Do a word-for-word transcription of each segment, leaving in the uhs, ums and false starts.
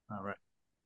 All right.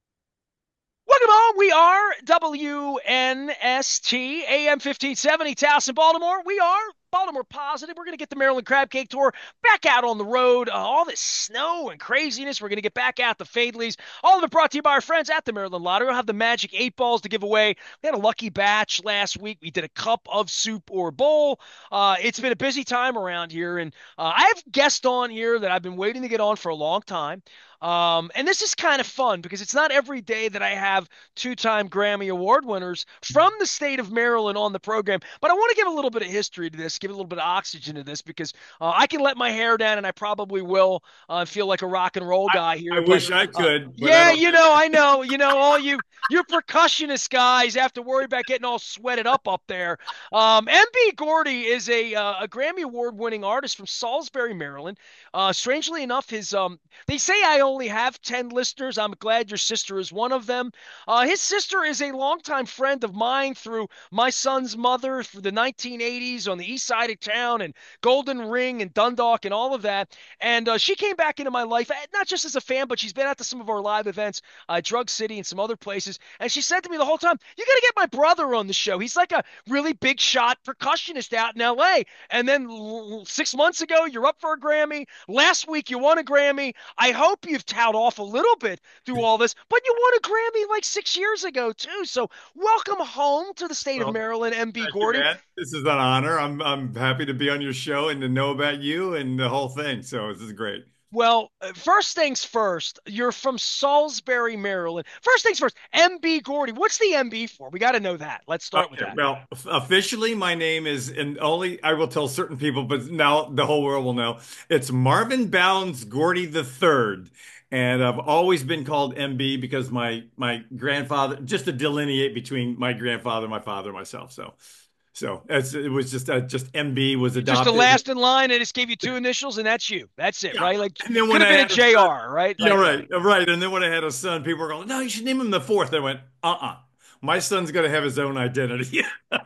Welcome home. We are W N S T A M fifteen seventy Towson, Baltimore. We are Baltimore positive. We're going to get the Maryland Crab Cake Tour back out on the road. Uh, all this snow and craziness. We're going to get back out the Fadleys. All of it brought to you by our friends at the Maryland Lottery. We'll have the Magic Eight Balls to give away. We had a lucky batch last week. We did a cup of soup or bowl. Uh, it's been a busy time around here, and uh, I have guests on here that I've been waiting to get on for a long time. Um, and this is kind of fun because it's not every day that I have two-time Grammy Award winners from the state of Maryland on the program. But I want to give a little bit of history to this, give a little bit of oxygen to this because uh, I can let my hair down, and I probably will uh, feel like a rock and roll I, guy I here. But wish I uh, could, but I yeah, don't you have know, it. I know, you know, all you you percussionist guys have to worry about getting all sweated up up there. Um, M B Gordy is a uh, a Grammy Award winning artist from Salisbury, Maryland. Uh, strangely enough, his um, they say I only have ten listeners. I'm glad your sister is one of them. Uh, his sister is a longtime friend of mine through my son's mother through the nineteen eighties on the east side of town and Golden Ring and Dundalk and all of that. And uh, she came back into my life, eh, not just as a fan, but she's been out to some of our live events, uh, Drug City and some other places. And she said to me the whole time, "You got to get my brother on the show. He's like a really big shot percussionist out in L A." And then l- six months ago, you're up for a Grammy. Last week, you won a Grammy. I hope you've towed off a little bit through all this, but you won a Grammy like six years ago, too. So welcome home to the state of Well, Maryland, M B thank you, Gordy. man. This is an honor. I'm I'm happy to be on your show and to know about you and the whole thing. So this is great. Well, uh, first things first, you're from Salisbury, Maryland. First things first, M B Gordy. What's the M B for? We got to know that. Let's start with Okay, that. well, f- officially, my name is, and only I will tell certain people, but now the whole world will know. It's Marvin Bounds Gordy the Third, and I've always been called M B because my my grandfather, just to delineate between my grandfather, my father, myself. So, so it's, it was just uh, just M B was You're just the adopted. last in line. I just gave you two initials, and that's you. That's it, Yeah, right? Like, and then could when have I been a had a son, J R, right? yeah, Like, right, right, and then when I had a son, people were going, "No, you should name him the fourth." I went, "Uh-uh, my son's gonna have his own identity."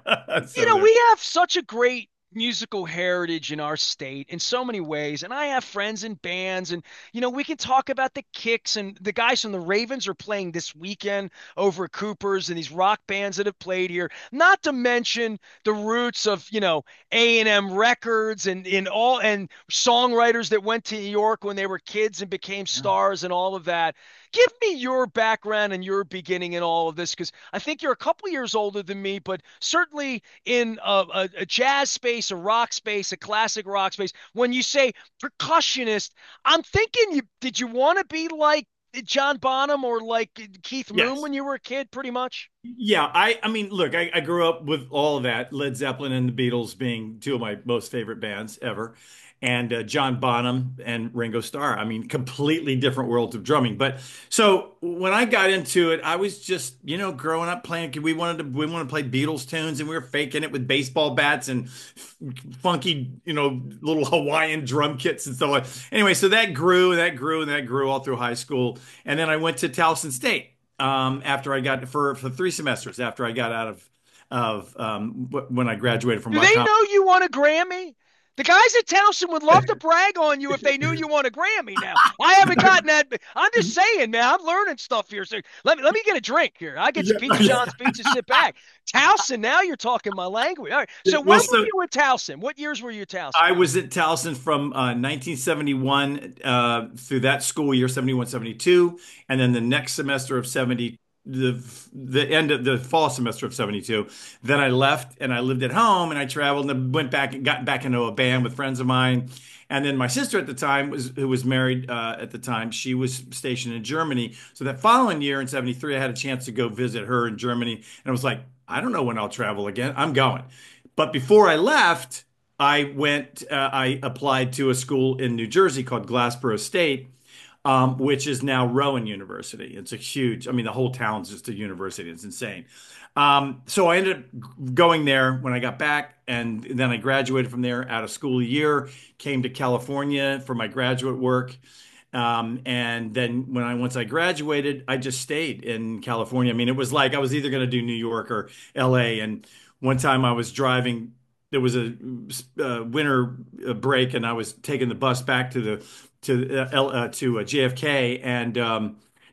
you So know, there. we have such a great musical heritage in our state in so many ways. And I have friends in bands, and, you know, we can talk about the Kicks, and the guys from the Ravens are playing this weekend over at Cooper's, and these rock bands that have played here, not to mention the roots of, you know, A and M Records and in all and songwriters that went to New York when they were kids and became stars and all of that. Give me your background and your beginning in all of this, because I think you're a couple years older than me, but certainly in a, a, a jazz space, a rock space, a classic rock space. When you say percussionist, I'm thinking you did you want to be like John Bonham or like Keith Moon Yes. when you were a kid, pretty much? Yeah, I I mean, look, I, I grew up with all of that, Led Zeppelin and the Beatles being two of my most favorite bands ever, and uh, John Bonham and Ringo Starr. I mean, completely different worlds of drumming. But so when I got into it, I was just, you know, growing up playing. We wanted to we wanted to play Beatles tunes, and we were faking it with baseball bats and f- funky, you know, little Hawaiian drum kits and stuff like. Anyway, so that grew and that grew and that grew all through high school, and then I went to Towson State um, after I got for for three semesters after I got out of of um, when I graduated from Do La they Compton. know you won a Grammy? The guys at Towson would love to brag on you if they knew you won a Grammy. Now, I haven't gotten that. I'm just saying, man. I'm learning stuff here. So let me let me get a drink here. I get some Yeah, Pizza John's pizza. Sit back. Towson. Now you're talking my language. All right. yeah. So Well, when were so you at Towson? What years were you at Towson? I was at Towson from uh, nineteen seventy-one uh, through that school year, seventy-one, seventy-two, and then the next semester of seventy, the the end of the fall semester of seventy-two. Then I left and I lived at home and I traveled and went back and got back into a band with friends of mine. And then my sister at the time was who was married uh, at the time. She was stationed in Germany. So that following year in seventy-three, I had a chance to go visit her in Germany, and I was like, I don't know when I'll travel again. I'm going. But before I left, I went, uh, I applied to a school in New Jersey called Glassboro State, um, which is now Rowan University. It's a huge, I mean, the whole town's just a university. It's insane. Um, so I ended up going there when I got back, and then I graduated from there out of school a year, came to California for my graduate work. Um, and then when I once I graduated, I just stayed in California. I mean, it was like I was either going to do New York or L A. And one time I was driving, there was a uh, winter uh, break, and I was taking the bus back to the to uh, L, uh, to uh, J F K, and um,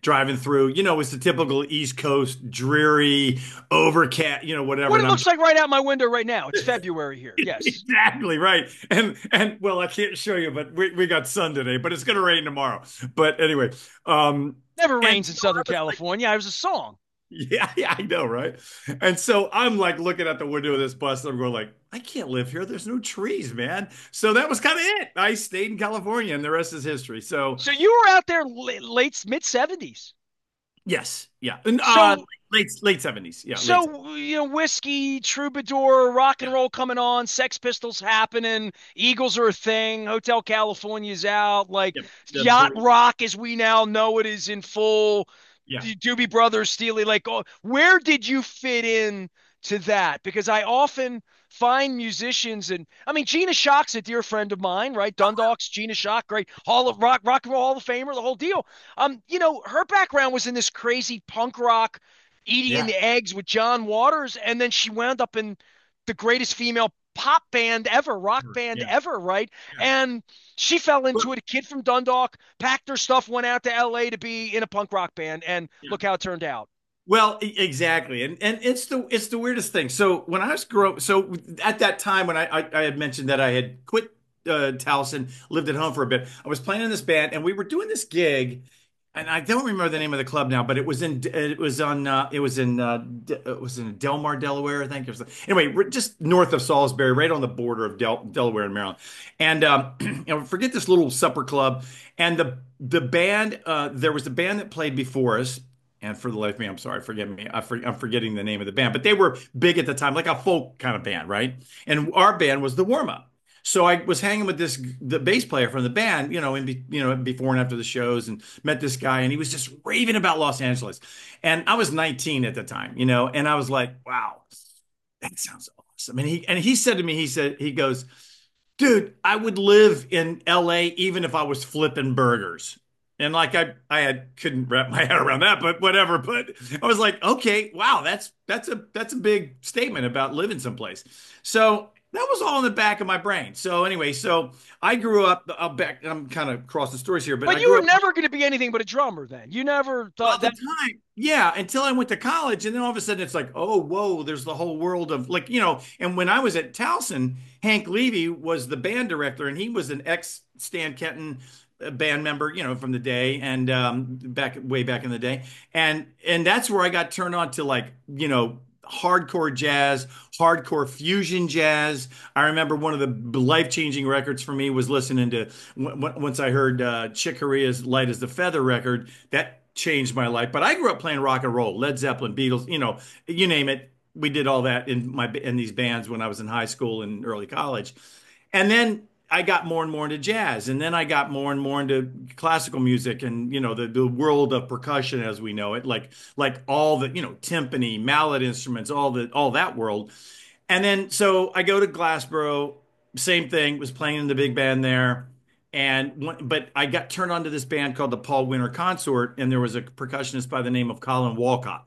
driving through. You know, it's the typical East Coast dreary, overcast, you know, whatever. What it And I'm looks like right out my window right now. It's February here. Yes. exactly right. And and well, I can't show you, but we we got sun today, but it's gonna rain tomorrow. But anyway, um, Never and rains in so I Southern was like, California. It was a song. yeah, yeah, I know, right? And so I'm like looking at the window of this bus, and I'm going like, I can't live here. There's no trees, man. So that was kind of it. I stayed in California, and the rest is history. So So you were out there late, late mid seventies. yes, yeah, and uh, So late late seventies, yeah, late. so you know, whiskey, troubadour, rock and roll coming on, Sex Pistols happening, Eagles are a thing, Hotel California's out, like Yep, yacht absolutely. rock as we now know it is in full. Yeah. The Doobie Brothers, Steely, like, oh, where did you fit in to that? Because I often find musicians, and I mean, Gina Shock's a dear friend of mine, right? Dundalk's Gina Shock, great Hall of Rock, Rock and Roll Hall of Famer, the whole deal. Um, you know, her background was in this crazy punk rock, eating in Yeah. the eggs with John Waters, and then she wound up in the greatest female pop band ever, rock Sure. band Yeah. ever, right? Yeah. And she fell Well, into it. A kid from Dundalk packed her stuff, went out to L A to be in a punk rock band, and yeah. look how it turned out. Well, e- exactly, and and it's the it's the weirdest thing. So when I was grow up, so at that time when I I, I had mentioned that I had quit uh, Towson, lived at home for a bit, I was playing in this band, and we were doing this gig, and I don't remember the name of the club now, but it was in it was on uh, it was in uh, De- it was in Delmar, Delaware, I think. It was anyway, we're just north of Salisbury, right on the border of Del Delaware and Maryland, and um, you know, forget this little supper club, and the the band uh, there was a band that played before us. And for the life of me, I'm sorry, forgive me. I for, I'm forgetting the name of the band, but they were big at the time, like a folk kind of band, right? And our band was the warm up. So I was hanging with this the bass player from the band, you know, in be, you know before and after the shows, and met this guy, and he was just raving about Los Angeles. And I was nineteen at the time, you know, and I was like, wow, that sounds awesome. And he and he said to me, he said, he goes, dude, I would live in L A even if I was flipping burgers. And like I, I had couldn't wrap my head around that, but whatever. But I was like, okay, wow, that's that's a that's a big statement about living someplace. So that was all in the back of my brain. So anyway, so I grew up. I'll back. I'm kind of crossing stories here, but But I you grew were up. never going to be anything but a drummer then. You never Well, thought at the that. time, yeah, until I went to college, and then all of a sudden it's like, oh, whoa, there's the whole world of like, you know. And when I was at Towson, Hank Levy was the band director, and he was an ex Stan Kenton uh, band member, you know, from the day and um, back way back in the day, and and that's where I got turned on to like, you know. Hardcore jazz, hardcore fusion jazz. I remember one of the life-changing records for me was listening to w once I heard uh, Chick Corea's "Light as the Feather" record. That changed my life. But I grew up playing rock and roll, Led Zeppelin, Beatles, you know, you name it. We did all that in my in these bands when I was in high school and early college. And then I got more and more into jazz, and then I got more and more into classical music, and you know the the world of percussion as we know it, like like all the you know timpani, mallet instruments, all the all that world. And then so I go to Glassboro, same thing, was playing in the big band there. And one, but I got turned on to this band called the Paul Winter Consort, and there was a percussionist by the name of Colin Walcott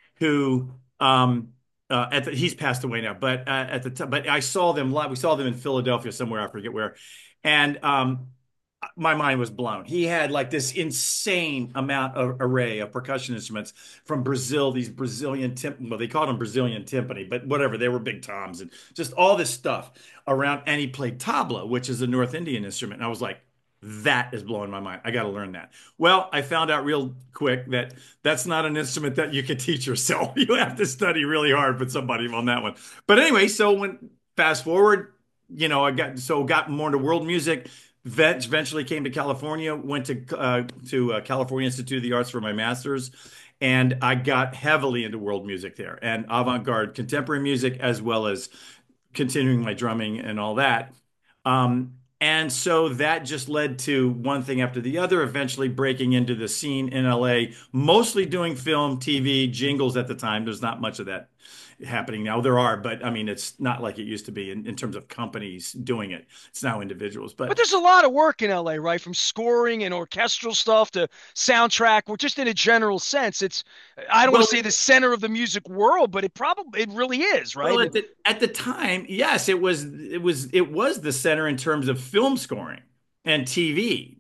who um uh at the, he's passed away now, but uh, at the time, but I saw them live. We saw them in Philadelphia somewhere, I forget where, and um my mind was blown. He had like this insane amount of array of percussion instruments from Brazil, these Brazilian tim well, they called them Brazilian timpani, but whatever, they were big toms and just all this stuff around. And he played tabla, which is a North Indian instrument. And I was like, that is blowing my mind. I got to learn that. Well, I found out real quick that that's not an instrument that you can teach yourself. You have to study really hard with somebody on that one. But anyway, so when fast forward, you know, I got so got more into world music. Eventually came to California, went to uh, to uh, California Institute of the Arts for my master's, and I got heavily into world music there and avant-garde contemporary music as well as continuing my drumming and all that. Um, and so that just led to one thing after the other, eventually breaking into the scene in L A, mostly doing film, T V, jingles at the time. There's not much of that happening now. There are, but I mean, it's not like it used to be in, in terms of companies doing it. It's now individuals. But But there's a lot of work in L A, right? From scoring and orchestral stuff to soundtrack, or just in a general sense. It's, I don't want well, to say the center of the music world, but it probably, it really is, well, right? at the at the time, yes, it was it was it was the center in terms of film scoring and T V.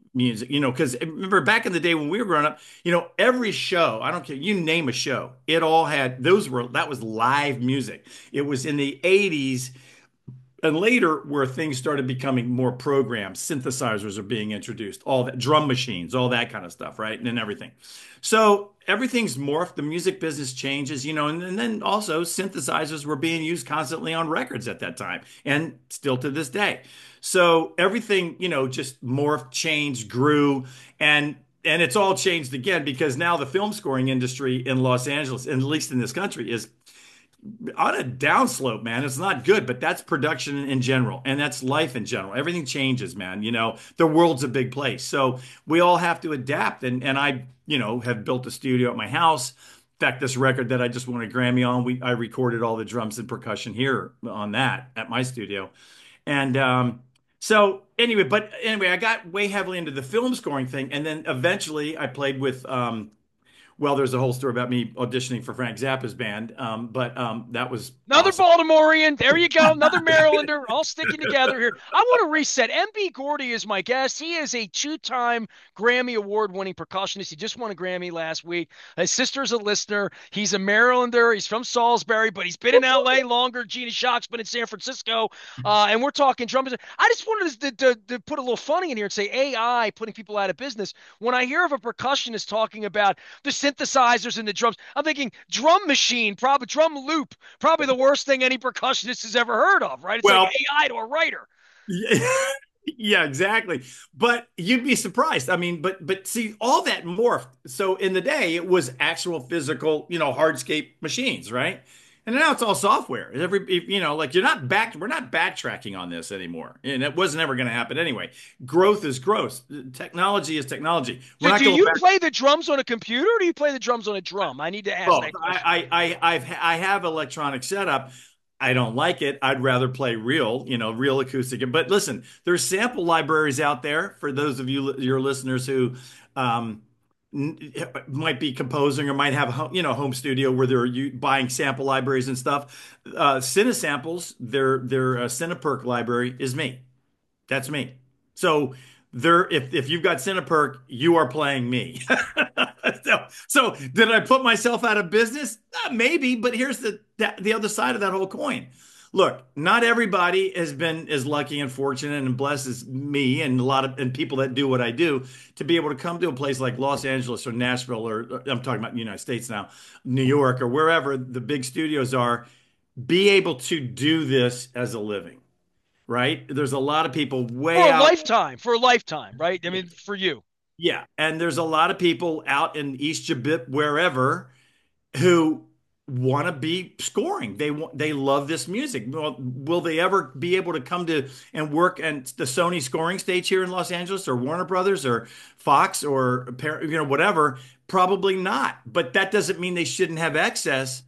music, you know, because remember back in the day when we were growing up, you know, every show, I don't care, you name a show, it all had those were that was live music. It was in the eighties and later where things started becoming more programmed, synthesizers are being introduced, all that drum machines, all that kind of stuff, right? And everything. So everything's morphed. The music business changes, you know, and, and then also synthesizers were being used constantly on records at that time and still to this day. So everything, you know, just morphed, changed, grew, and and it's all changed again because now the film scoring industry in Los Angeles, and at least in this country, is on a downslope, man. It's not good, but that's production in general, and that's life in general. Everything changes, man. You know, the world's a big place, so we all have to adapt. And and I, you know, have built a studio at my house. In fact, this record that I just won a Grammy on, we I recorded all the drums and percussion here on that at my studio, and um, so anyway, but anyway, I got way heavily into the film scoring thing, and then eventually I played with um, well, there's a whole story about me auditioning for Frank Zappa's band, um, but um, that was Another awesome. Baltimorean. There you go. Another Marylander. All sticking together here. I want to reset. M B Gordy is my guest. He is a two-time Grammy Award-winning percussionist. He just won a Grammy last week. His sister's a listener. He's a Marylander. He's from Salisbury, but he's been in L A longer. Gina Shock's been in San Francisco. Uh, and we're talking drums. I just wanted to, to, to put a little funny in here and say A I putting people out of business. When I hear of a percussionist talking about the synthesizers and the drums, I'm thinking drum machine, probably drum loop, probably the worst thing any percussionist has ever heard of, right? It's like Well, A I to a writer. yeah, yeah, exactly. But you'd be surprised. I mean, but but see, all that morphed. So in the day, it was actual physical, you know, hardscape machines, right? And now it's all software. Every, you know, like you're not back, we're not backtracking on this anymore. And it wasn't ever going to happen anyway. Growth is growth. Technology is technology. We're So not do going you back. play the drums on a computer or do you play the drums on a drum? I need to ask Both. that question. I, I, I, I've, I have electronic setup. I don't like it. I'd rather play real, you know, real acoustic. But listen, there's sample libraries out there for those of you, your listeners who um, n- might be composing or might have a home, you know, home studio where they're you, buying sample libraries and stuff. Uh, Cinesamples, their their uh, Cineperk library is me. That's me. So there, if if you've got Cineperk, you are playing me. So, so did I put myself out of business? Uh, maybe, but here's the the other side of that whole coin. Look, not everybody has been as lucky and fortunate and blessed as me and a lot of and people that do what I do to be able to come to a place like Los Angeles or Nashville or, or I'm talking about the United States now, New York or wherever the big studios are, be able to do this as a living, right? There's a lot of people For way a out. lifetime, for a lifetime, right? I mean, for you. Yeah, and there's a lot of people out in East Jabip, wherever, who want to be scoring. They want, they love this music. Well, will they ever be able to come to and work at the Sony scoring stage here in Los Angeles, or Warner Brothers, or Fox, or you know whatever? Probably not. But that doesn't mean they shouldn't have access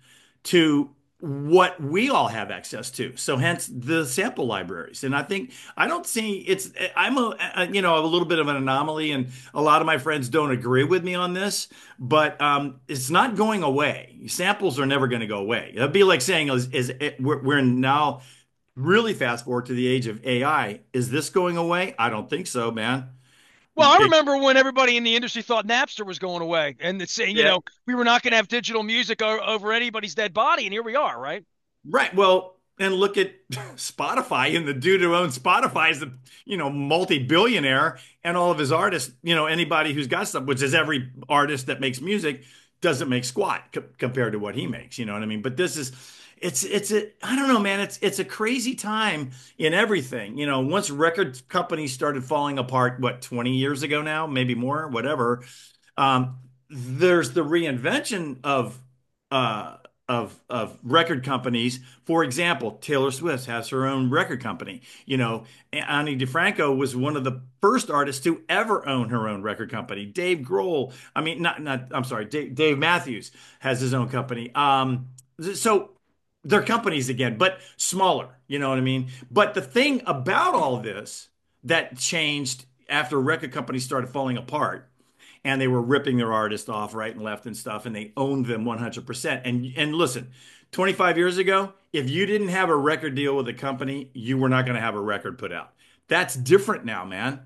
to what we all have access to. So hence the sample libraries. And I think I don't see it's I'm a, a you know a little bit of an anomaly, and a lot of my friends don't agree with me on this, but um, it's not going away. Samples are never going to go away. It'd be like saying is, is it, we're, we're now really fast forward to the age of A I. Is this going away? I don't think so, man. Well, I It- remember when everybody in the industry thought Napster was going away and it's saying, you yeah, know, we were not going to have digital music o- over anybody's dead body. And here we are, right? right. Well, and look at Spotify, and the dude who owns Spotify is a, you know, multi-billionaire, and all of his artists, you know, anybody who's got stuff, which is every artist that makes music, doesn't make squat co compared to what he makes. You know what I mean? But this is, it's, it's a, I don't know, man. It's, it's a crazy time in everything. You know, once record companies started falling apart, what, twenty years ago now, maybe more, whatever. Um, there's the reinvention of uh, of of record companies. For example, Taylor Swift has her own record company. You know, Ani DeFranco was one of the first artists to ever own her own record company. Dave Grohl, I mean, not not. I'm sorry, Dave, Dave Matthews has his own company. Um, so they're companies again, but smaller. You know what I mean? But the thing about all this that changed after record companies started falling apart and they were ripping their artists off right and left and stuff, and they owned them one hundred percent. And and listen, twenty-five years ago, if you didn't have a record deal with a company, you were not going to have a record put out. That's different now, man.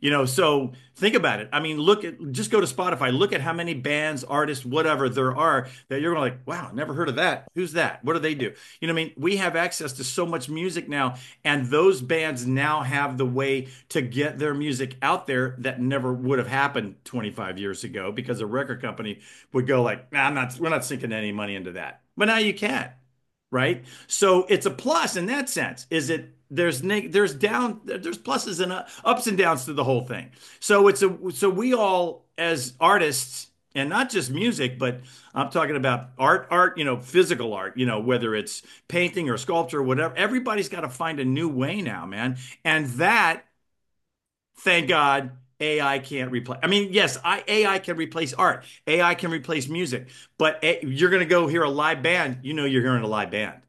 You know, so think about it. I mean, look at just go to Spotify, look at how many bands, artists, whatever there are that you're going like, wow, never heard of that. Who's that? What do they do? You know what I mean? We have access to so much music now, and those bands now have the way to get their music out there that never would have happened twenty-five years ago because a record company would go like, nah, I'm not, we're not sinking any money into that. But now you can, right? So it's a plus in that sense. Is it there's neg there's down there's pluses and uh, ups and downs to the whole thing. So it's a so we all as artists and not just music, but I'm talking about art, art, you know, physical art, you know, whether it's painting or sculpture or whatever. Everybody's got to find a new way now, man. And that, thank God, A I can't replace. I mean, yes, I, A I can replace art. A I can replace music, but a, you're going to go hear a live band. You know, you're hearing a live band.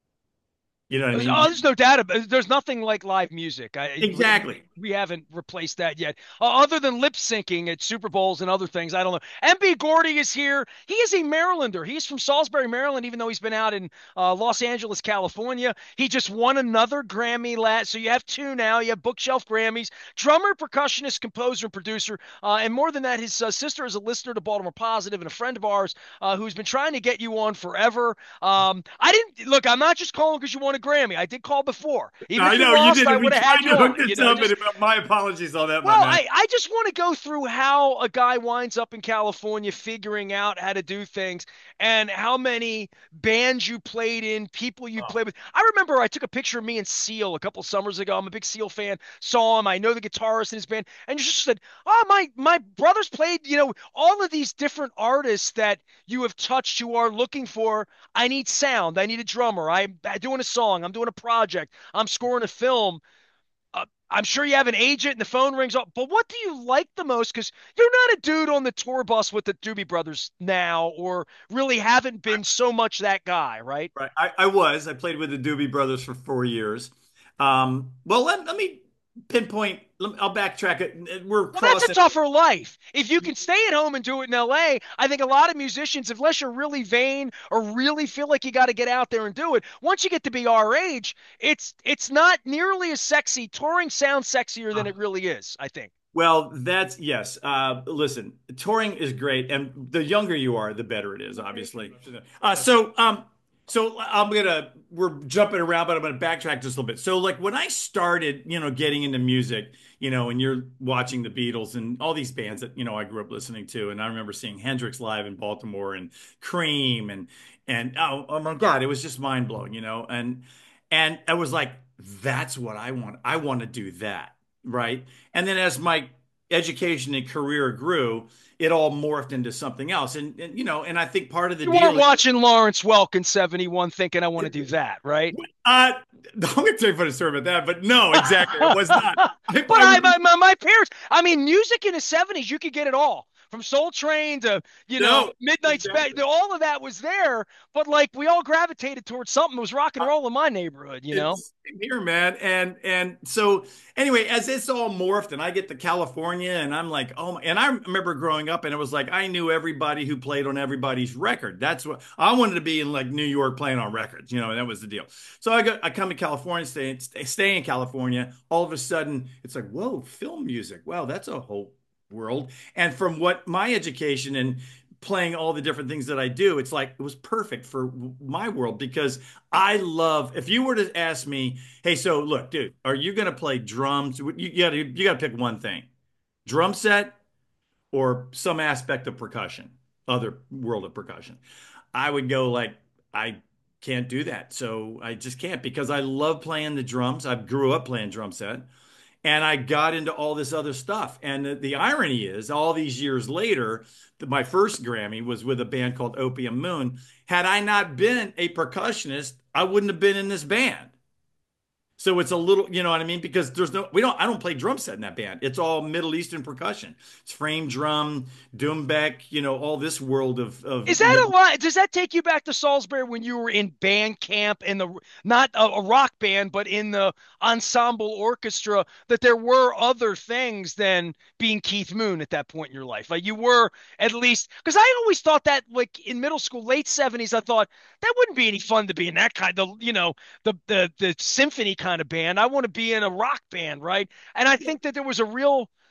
You know what I Oh, mean? there's no doubt about it. There's nothing like live music. I we, Exactly. we haven't replaced that yet. Uh, other than lip syncing at Super Bowls and other things, I don't know. M B Gordy is here. He is a Marylander. He's from Salisbury, Maryland, even though he's been out in uh, Los Angeles, California. He just won another Grammy last. So you have two now. You have bookshelf Grammys. Drummer, percussionist, composer, and producer. Uh, and more than that, his uh, sister is a listener to Baltimore Positive and a friend of ours uh, who's been trying to get you on forever. Um, I didn't look. I'm not just calling because you won a Grammy. I did call before. Even if I you know you lost, I did. We would have had tried you to hook on. You this know, up, just and my apologies on that, my well, man. I, I just want to go through how a guy winds up in California figuring out how to do things and how many bands you played in, people you Oh, played with. I remember I took a picture of me and Seal a couple summers ago. I'm a big Seal fan. Saw him. I know the guitarist in his band. And you just said, oh, my, my brothers played, you know, all of these different artists that you have touched who are looking for, I need sound. I need a drummer. I'm doing a song. I'm doing a project. I'm scoring a film. uh, I'm sure you have an agent and the phone rings up, but what do you like the most? Because you're not a dude on the tour bus with the Doobie Brothers now, or really haven't been so much that guy, right? right. I, I was. I played with the Doobie Brothers for four years. Um, well, let, let me pinpoint. Let me, I'll backtrack it. We're Well, that's a crossing. tougher life. If you can stay at home and do it in L A, I think a lot of musicians, unless you're really vain or really feel like you got to get out there and do it, once you get to be our age, it's it's not nearly as sexy. Touring sounds sexier than it really is, I think. Well, that's yes. Uh, listen, touring is great, and the younger you are, the better it is, obviously. Uh, so, um, so I'm gonna we're jumping around, but I'm gonna backtrack just a little bit. So, like when I started, you know, getting into music, you know, and you're watching the Beatles and all these bands that you know I grew up listening to, and I remember seeing Hendrix live in Baltimore and Cream and and oh, oh my God, it was just mind blowing, you know, and and I was like, that's what I want. I want to do that, right? And then as my education and career grew, it all morphed into something else. And, and you know, and I think part of the You weren't deal is, watching Lawrence Welk in seventy-one thinking I want to do that, right? uh, I'm going to tell you a funny story about that, but no, exactly. It was not. I, But I I, my, my, my parents, I mean, music in the seventies, you could get it all from Soul Train to, you know, no, Midnight Special. exactly. All of that was there, but like we all gravitated towards something that was rock and roll in my neighborhood, you know? It's here, man. And and so anyway, as it's all morphed and I get to California and I'm like, oh my, and I remember growing up and it was like I knew everybody who played on everybody's record. That's what I wanted to be in like New York playing on records, you know, and that was the deal. So I go I come to California, stay, stay, stay in California. All of a sudden it's like, whoa, film music. Wow, that's a whole world. And from what my education and playing all the different things that I do, it's like it was perfect for my world because I love. If you were to ask me, hey, so look, dude, are you going to play drums? You, you got to you got to pick one thing: drum set or some aspect of percussion, other world of percussion. I would go like I can't do that, so I just can't because I love playing the drums. I grew up playing drum set. And I got into all this other stuff. And the, the irony is, all these years later, the, my first Grammy was with a band called Opium Moon. Had I not been a percussionist, I wouldn't have been in this band. So it's a little, you know what I mean? Because there's no, we don't, I don't play drum set in that band. It's all Middle Eastern percussion. It's frame drum, doumbek, you know, all this world of of Is that a Middle. lot? Does that take you back to Salisbury when you were in band camp in the not a, a rock band, but in the ensemble orchestra? That there were other things than being Keith Moon at that point in your life. Like you were at least because I always thought that like in middle school, late seventies, I thought that wouldn't be any fun to be in that kind of you know the the the symphony kind of band. I want to be in a rock band, right? And I think that there was a real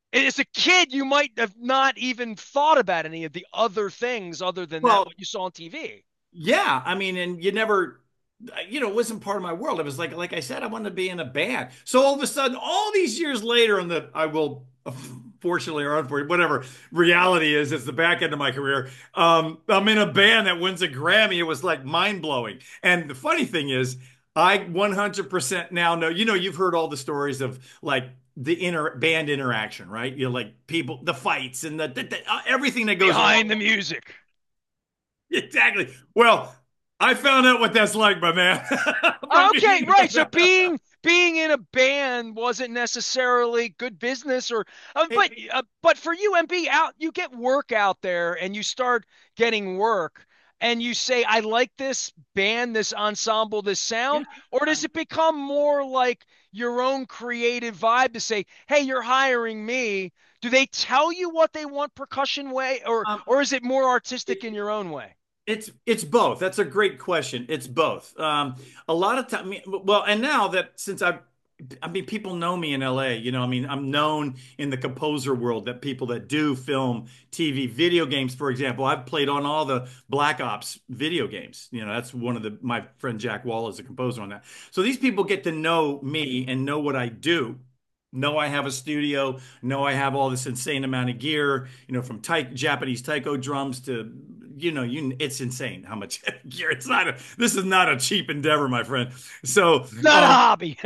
As a kid, you might have not even thought about any of the other things other than that Well, what you saw on T V. yeah, I mean, and you never, you know, it wasn't part of my world. It was like, like I said, I wanted to be in a band. So all of a sudden, all these years later, in the, I will, fortunately or unfortunately, whatever reality is, it's the back end of my career. Um, I'm in a band that wins a Grammy. It was like mind blowing. And the funny thing is, I one hundred percent now know, you know, you've heard all the stories of like the inner band interaction, right? You know, like people, the fights and the, the, the uh, everything that goes along. Behind the music. Exactly. Well, I found out what that's like, my man, from Okay, being. right. So being being in a band wasn't necessarily good business, or uh, but It, uh, but for you, M B, out you get work out there, and you start getting work, and you say, "I like this band, this ensemble, this yeah. sound," or does it become more like your own creative vibe to say, "Hey, you're hiring me." Do they tell you what they want percussion way, or Um, or is it more artistic in it, your own way? It's it's both. That's a great question. It's both. Um, a lot of time, well, and now that since I've, I mean, people know me in L A. You know, I mean, I'm known in the composer world that people that do film, T V, video games, for example. I've played on all the Black Ops video games. You know, that's one of the my friend Jack Wall is a composer on that. So these people get to know me and know what I do. Know I have a studio. Know I have all this insane amount of gear. You know, from tai Japanese taiko drums to you know, you it's insane how much gear. It's not a this is not a cheap endeavor, my friend. So, Not a um, hobby.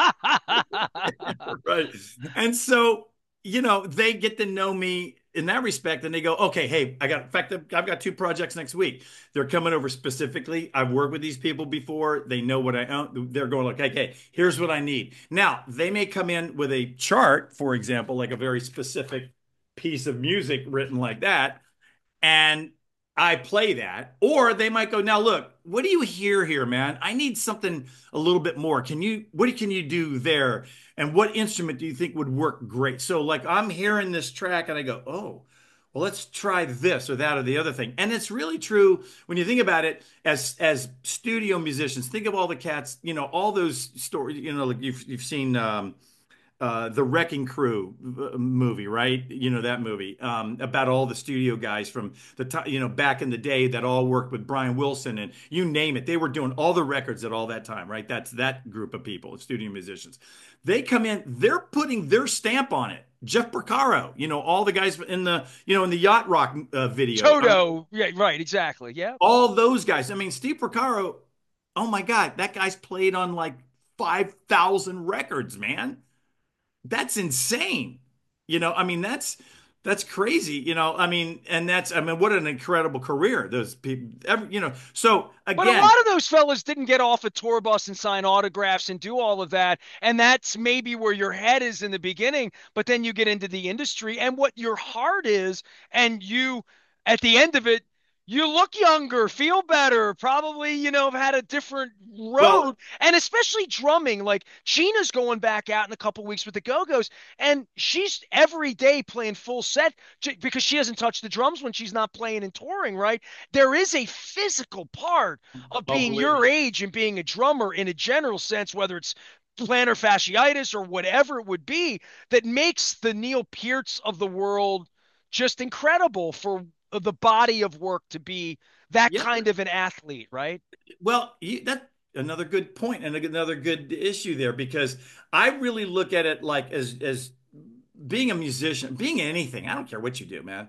right. And so, you know, they get to know me in that respect, and they go, okay, hey, I got in fact, I've got two projects next week. They're coming over specifically. I've worked with these people before. They know what I own. They're going like, okay, here's what I need. Now, they may come in with a chart, for example, like a very specific piece of music written like that and I play that. Or they might go, now look, what do you hear here, man? I need something a little bit more. Can you, what can you do there? And what instrument do you think would work great? So like I'm hearing this track and I go, oh, well, let's try this or that or the other thing. And it's really true when you think about it as as studio musicians. Think of all the cats, you know, all those stories, you know, like you've you've seen um uh, the Wrecking Crew uh, movie, right? You know that movie um, about all the studio guys from the time, you know, back in the day that all worked with Brian Wilson and you name it. They were doing all the records at all that time, right? That's that group of people, studio musicians. They come in, they're putting their stamp on it. Jeff Porcaro, you know, all the guys in the, you know, in the Yacht Rock uh, video. I mean, Toto. Yeah, right, exactly. Yeah. all those guys. I mean, Steve Porcaro, oh my God, that guy's played on like five thousand records, man. That's insane. You know, I mean, that's that's crazy. You know, I mean, and that's I mean, what an incredible career those people. Every, you know, so But a again, lot of those fellas didn't get off a tour bus and sign autographs and do all of that. And that's maybe where your head is in the beginning. But then you get into the industry and what your heart is. And you, at the end of it, you look younger, feel better, probably, you know, have had a different well, road. And especially drumming. Like Gina's going back out in a couple weeks with the Go-Go's. And she's every day playing full set because she doesn't touch the drums when she's not playing and touring, right? There is a physical part of oh, being believe your me. age and being a drummer in a general sense, whether it's plantar fasciitis or whatever it would be, that makes the Neil Pearts of the world just incredible for the body of work to be that Yeah. kind of an athlete, right? Well, you, that another good point and another good issue there because I really look at it like as as being a musician, being anything. I don't care what you do, man.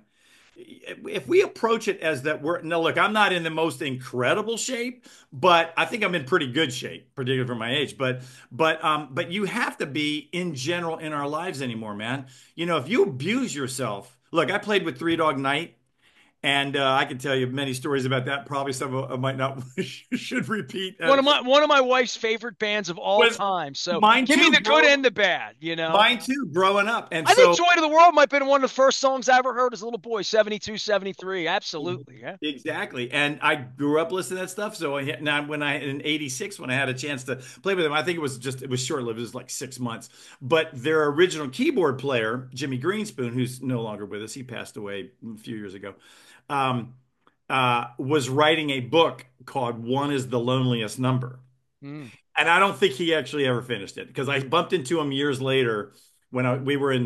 If we approach it as that we're no, look, I'm not in the most incredible shape, but I think I'm in pretty good shape, particularly for my age. But but um but you have to be in general in our lives anymore, man. You know, if you abuse yourself, look, I played with Three Dog Night. And uh, I can tell you many stories about that. Probably some of I might not should repeat. Uh, One of my one of my wife's favorite bands of all was time. So mine give me too, the good bro. and the bad, you know? Mine too, growing up. And I think so Joy to the World might have been one of the first songs I ever heard as a little boy, seventy-two, seventy-three. Absolutely. Yeah. exactly. And I grew up listening to that stuff. So I, now when I in eighty-six, when I had a chance to play with them, I think it was just it was short lived. It was like six months. But their original keyboard player, Jimmy Greenspoon, who's no longer with us, he passed away a few years ago. Um, uh, was writing a book called One is the Loneliest Number. Mm. And I don't think he actually ever finished it because I bumped into him years later when I, we were in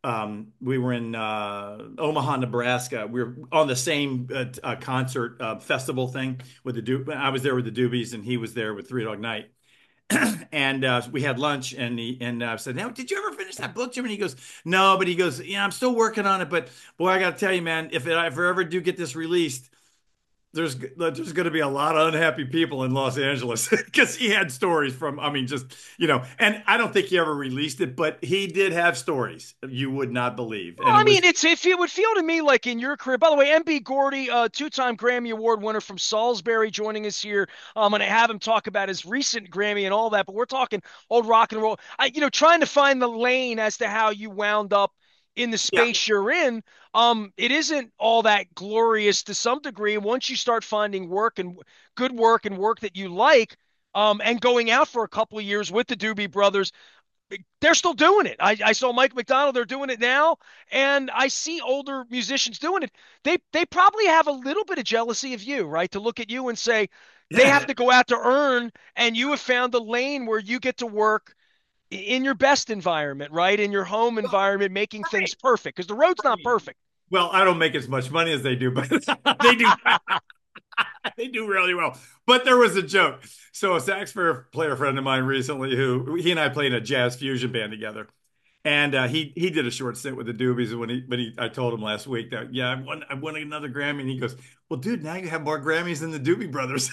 um, we were in uh, Omaha, Nebraska. We were on the same uh, uh, concert uh, festival thing with the Do I was there with the Doobies, and he was there with Three Dog Night. And uh, we had lunch, and he and I said, "Now, did you ever finish that book, Jim?" And he goes, "No," but he goes, "Yeah, I'm still working on it. But boy, I got to tell you, man, if it, if I ever do get this released." there's there's going to be a lot of unhappy people in Los Angeles because he had stories from, I mean, just, you know, and I don't think he ever released it, but he did have stories you would not believe. Well, And I it mean, was, it's if it would feel to me like in your career. By the way, M B. Gordy, uh, two-time Grammy Award winner from Salisbury, joining us here. I'm going to have him talk about his recent Grammy and all that. But we're talking old rock and roll. I, you know, trying to find the lane as to how you wound up in the yeah, space you're in. Um, it isn't all that glorious to some degree. And once you start finding work and good work and work that you like, um, and going out for a couple of years with the Doobie Brothers, they're still doing it. I, I saw Mike McDonald, they're doing it now, and I see older musicians doing it. They they probably have a little bit of jealousy of you, right? To look at you and say they have yeah, to go out to earn, and you have found a lane where you get to work in your best environment, right? In your home environment, making things right. perfect because the road's not perfect. Well, I don't make as much money as they do, but they do they do really well. But there was a joke. So a sax player friend of mine recently, who he and I played in a jazz fusion band together. And uh, he he did a short stint with the Doobies when he but he I told him last week that yeah I won I won another Grammy, and he goes, well, dude, now you have more Grammys than the Doobie Brothers.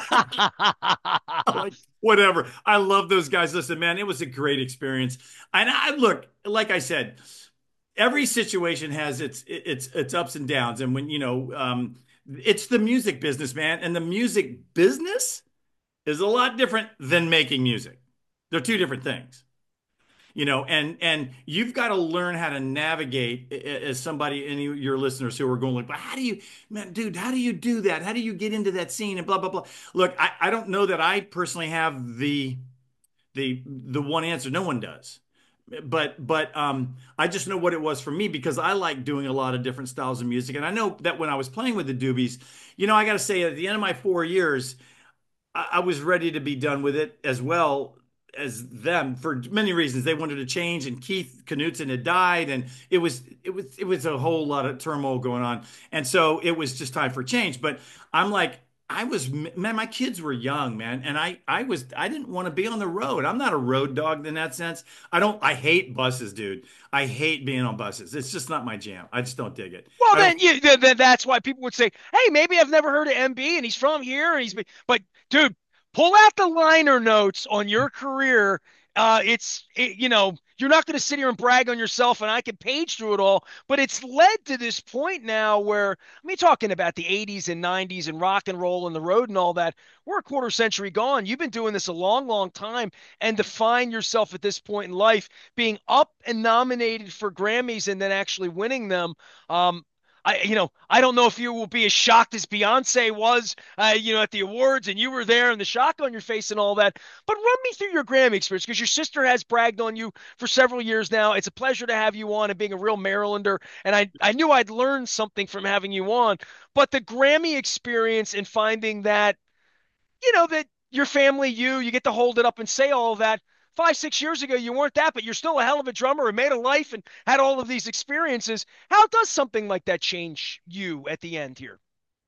I'm like, whatever. I love those guys. Listen, man, it was a great experience. And I look, like I said, every situation has its its its ups and downs. And when you know, um, it's the music business, man, and the music business is a lot different than making music. They're two different things, you know, and and you've got to learn how to navigate as somebody, any of your listeners who are going like, but how do you, man, dude, how do you do that? How do you get into that scene and blah blah blah? Look, I, I don't know that I personally have the the the one answer. No one does. But but um, I just know what it was for me because I like doing a lot of different styles of music, and I know that when I was playing with the Doobies, you know, I got to say at the end of my four years, I, I was ready to be done with it as well as them for many reasons. They wanted to change, and Keith Knutson had died, and it was it was it was a whole lot of turmoil going on, and so it was just time for change. But I'm like, I was man, my kids were young, man, and I I was I didn't want to be on the road. I'm not a road dog in that sense. I don't I hate buses, dude. I hate being on buses. It's just not my jam. I just don't dig it. Well, I don't. then, you, then that's why people would say, "Hey, maybe I've never heard of M B, and he's from here, and he's." But, dude, pull out the liner notes on your career. Uh, it's it, you know you're not going to sit here and brag on yourself, and I can page through it all. But it's led to this point now where I mean, talking about the eighties and nineties and rock and roll and the road and all that. We're a quarter century gone. You've been doing this a long, long time, and to find yourself at this point in life being up and nominated for Grammys and then actually winning them. Um, I, you know, I don't know if you will be as shocked as Beyonce was, uh, you know, at the awards and you were there and the shock on your face and all that. But run me through your Grammy experience because your sister has bragged on you for several years now. It's a pleasure to have you on and being a real Marylander. And I, I knew I'd learned something from having you on. But the Grammy experience and finding that you know, that your family, you, you get to hold it up and say all of that. Five, six years ago, you weren't that, but you're still a hell of a drummer and made a life and had all of these experiences. How does something like that change you at the end here?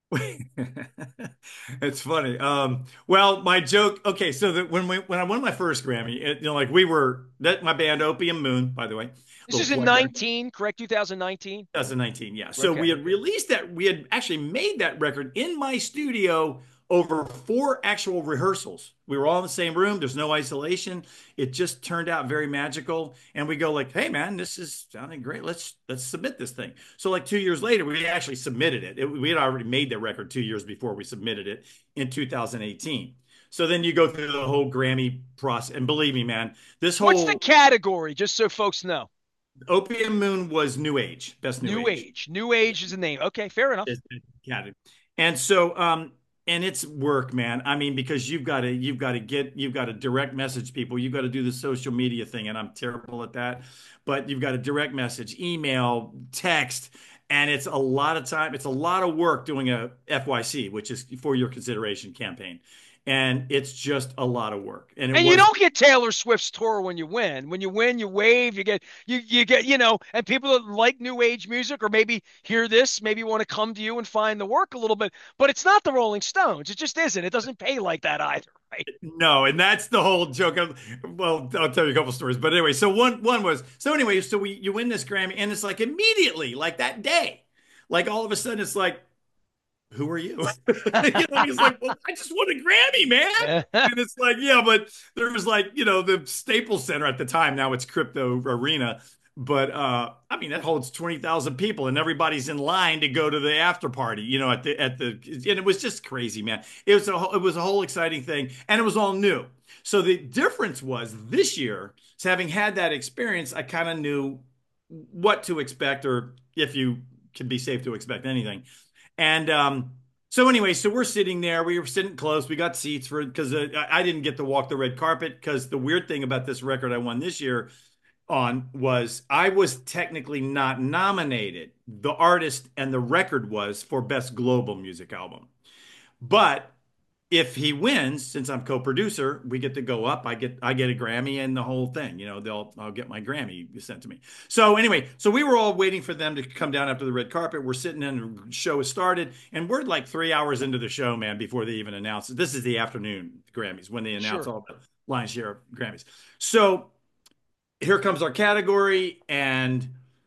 It's funny. Um, well, my joke. Okay, so that when we when I won my first Grammy, it, you know, like we were that my band Opium Moon, by the way, This little is in plug there. nineteen, correct? two thousand nineteen? twenty nineteen, yeah. So we Okay. had released that. We had actually made that record in my studio over four actual rehearsals. We were all in the same room. There's no isolation. It just turned out very magical. And we go like, "Hey, man, this is sounding great. Let's let's submit this thing." So like two years later, we actually submitted it. it we had already made the record two years before we submitted it in two thousand eighteen. So then you go through the whole Grammy process, and believe me, man, this What's the whole category, just so folks know? Opium Moon was New Age, best New New Age. Age. New Age is the name. Okay, fair enough. Yeah. And so, um, and it's work, man. I mean, because you've got to, you've got to get, you've got to direct message people. You've got to do the social media thing, and I'm terrible at that. But you've got to direct message, email, text, and it's a lot of time. It's a lot of work doing a F Y C, which is for your consideration campaign. and it's just a lot of work. And it And you was don't get Taylor Swift's tour when you win. When you win, you wave, you get you you get, you know, and people that like new age music or maybe hear this, maybe want to come to you and find the work a little bit. But it's not the Rolling Stones. It just isn't. It doesn't pay like that either, right? no, and that's the whole joke of, well, I'll tell you a couple stories. But anyway, so one one was so anyway, so we you win this Grammy, and it's like immediately, like that day, like all of a sudden it's like, who are you? You know, he's like, well, I just won a Grammy, man. And it's like, yeah, but there was like, you know, the Staples Center at the time. Now it's Crypto Arena. But uh, I mean, that holds twenty thousand people and everybody's in line to go to the after party, you know, at the, at the, and it was just crazy, man. It was a, it was a whole exciting thing and it was all new. So the difference was this year, so having had that experience, I kind of knew what to expect or if you can be safe to expect anything. And um, so anyway, so we're sitting there. We were sitting close. We got seats for because uh, I didn't get to walk the red carpet because the weird thing about this record I won this year on was I was technically not nominated. The artist and the record was for Best Global Music Album. But if he wins, since I'm co-producer, we get to go up. I get I get a Grammy and the whole thing. You know, they'll I'll get my Grammy sent to me. So anyway, so we were all waiting for them to come down after the red carpet. We're sitting in, the show has started, and we're like three hours into the show, man, before they even announce it. This is the afternoon Grammys when they announce Sure. all the lion's share of Grammys. So here comes our category, and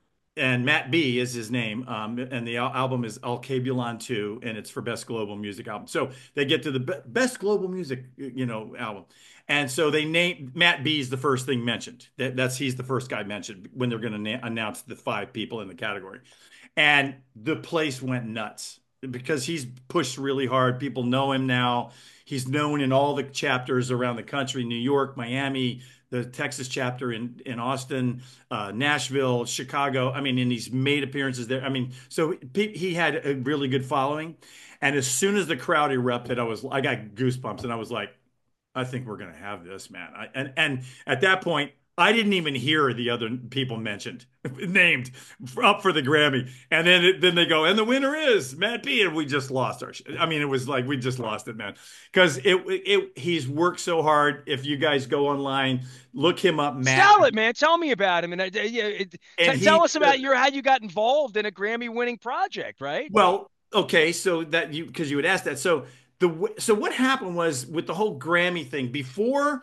and Matt B is his name. Um, and the al- album is Al Kabulon two, and it's for Best Global Music Album. So they get to the be Best Global Music, you know, album. And so they name Matt B is the first thing mentioned. That, that's he's the first guy mentioned when they're going to announce the five people in the category. And the place went nuts because he's pushed really hard. People know him now. He's known in all the chapters around the country, New York, Miami, the Texas chapter in in Austin, uh, Nashville, Chicago. I mean, and he's made appearances there. I mean, so he had a really good following. And as soon as the crowd erupted, I was I got goosebumps, and I was like, I think we're gonna have this, man. I, and and at that point, I didn't even hear the other people mentioned, named up for the Grammy. And then it, then they go, and the winner is Matt B. And we just lost our. I mean, it was like we just lost it, man, because it it he's worked so hard. If you guys go online, look him up, Matt, Sell it, man. Tell me about him, and uh, yeah, it, and t- tell he. us about your how you got involved in a Grammy-winning project, right? Well, okay, so that you because you would ask that. So the so what happened was with the whole Grammy thing before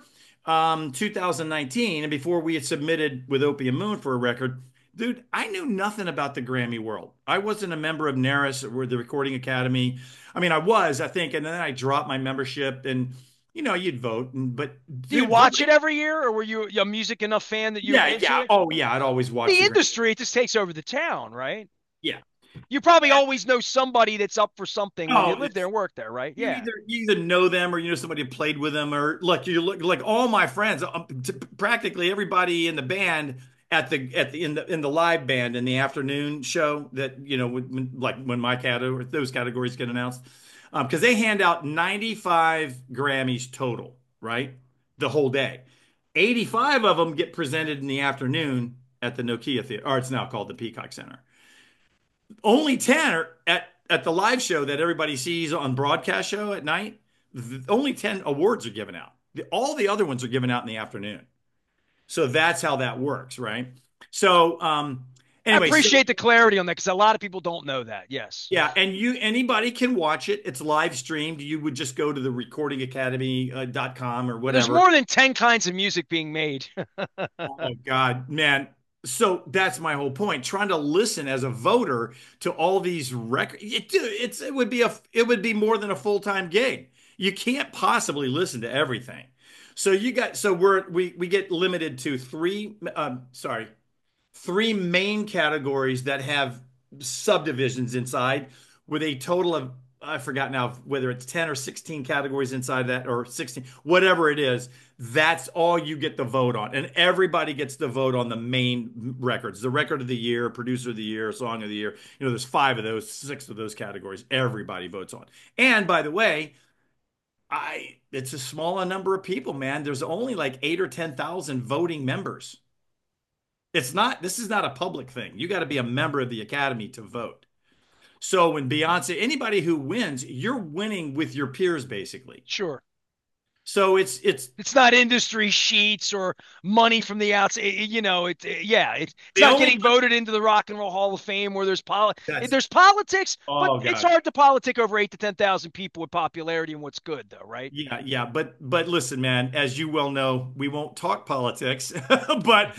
um two thousand nineteen and before we had submitted with Opium Moon for a record, dude, I knew nothing about the Grammy world. I wasn't a member of NARAS or the Recording Academy. I mean, I was, I think, and then I dropped my membership and you know, you'd vote, and, but Do you dude, watch nobody, it every year, or were you a music enough fan that you were yeah, into yeah, it? oh yeah, I'd always watch The the Grammy. industry, it just takes over the town, right? Yeah. You probably always know somebody that's up for something when you Oh, live there and work there, right? you Yeah. either you either know them or you know somebody who played with them or look you look like all my friends um, t- practically everybody in the band at the at the in the in the live band in the afternoon show that you know when, like when my category those categories get announced um because they hand out ninety-five Grammys total, right, the whole day. eighty-five of them get presented in the afternoon at the Nokia Theater, or it's now called the Peacock Center. Only ten are at at the live show that everybody sees on broadcast show at night. th- Only ten awards are given out. The, all the other ones are given out in the afternoon. So that's how that works, right? So um I anyway, so appreciate the clarity on that because a lot of people don't know that. Yes. yeah, and you anybody can watch it. It's live streamed. You would just go to the recording academy dot com or There's whatever. more than ten kinds of music being made. Oh God, man. So that's my whole point. Trying to listen as a voter to all these records, it, it's it would be a it would be more than a full-time gig. You can't possibly listen to everything. So you got so we're we we get limited to three um sorry, three main categories that have subdivisions inside with a total of I forgot now whether it's ten or sixteen categories inside that or sixteen, whatever it is. That's all you get to vote on. And everybody gets to vote on the main records, the record of the year, producer of the year, song of the year. You know, there's five of those, six of those categories everybody votes on. And by the way, I it's a small number of people, man. There's only like eight or ten thousand voting members. It's not, this is not a public thing. You got to be a member of the Academy to vote. So when Beyonce, anybody who wins, you're winning with your peers, basically. Sure. So it's it's It's not industry sheets or money from the outside. It- you know, it, it- yeah, it, it's the not only getting voted into the Rock and Roll Hall of Fame where there's poli- that's there's politics, but oh it's God. hard to politic over eight to ten thousand people with popularity and what's good, though, right? Yeah, yeah, but but listen, man, as you well know, we won't talk politics, but